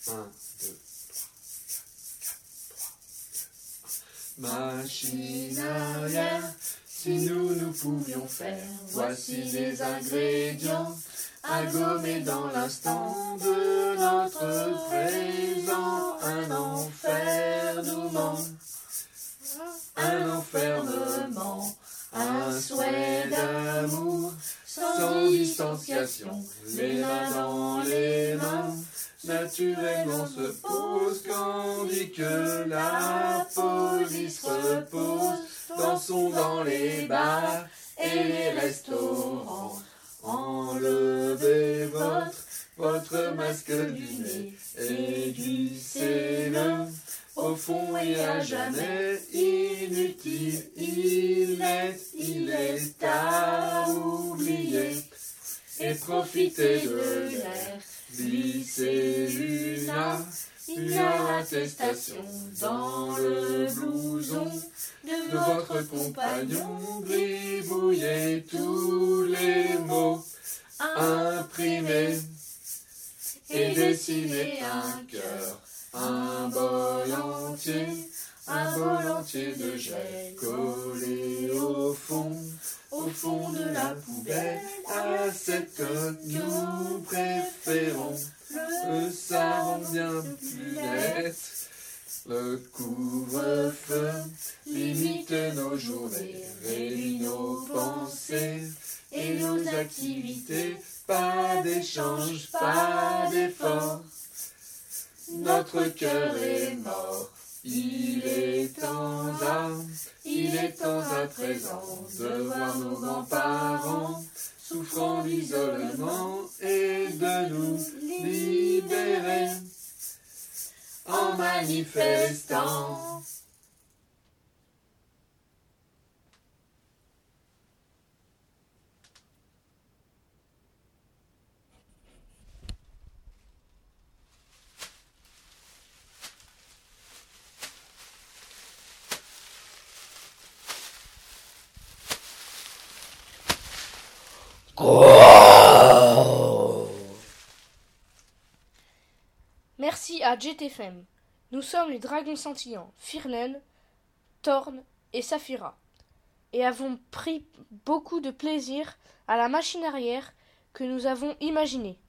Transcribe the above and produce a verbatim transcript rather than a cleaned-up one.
un, deux, machine arrière, si nous nous pouvions faire, voici les ingrédients à gommer dans l'instant de notre présent. Un enfermement, un enfermement, un souhait d'amour, sans distanciation, les mains dans les mains, naturellement se pose, tandis que la police repose, dansons dans les bars et les restaurants. Enlevez votre, votre masque du nez et glissez-le au fond et à jamais. Inutile, il est, il est à oublier et profitez de l'air. Glissez une, une attestation dans le blouson de votre compagnon, gribouillez tous les mots, imprimez et dessinez un cœur, un bol entier, un bol entier de jet collé au fond, au fond de la poubelle, à cette que nous préférons, le savon bien plus net. Le couvre-feu limite nos journées, réunit nos pensées et nos activités. Pas d'échange, pas d'effort, notre cœur est mort. Il est temps à, il est temps à présent de voir nos grands-parents souffrant d'isolement et de nous libérer en manifestant. Merci à Jet F M. Nous sommes les dragons scintillants, Firnen, Thorn et Saphira, et avons pris beaucoup de plaisir à la machine arrière que nous avons imaginée.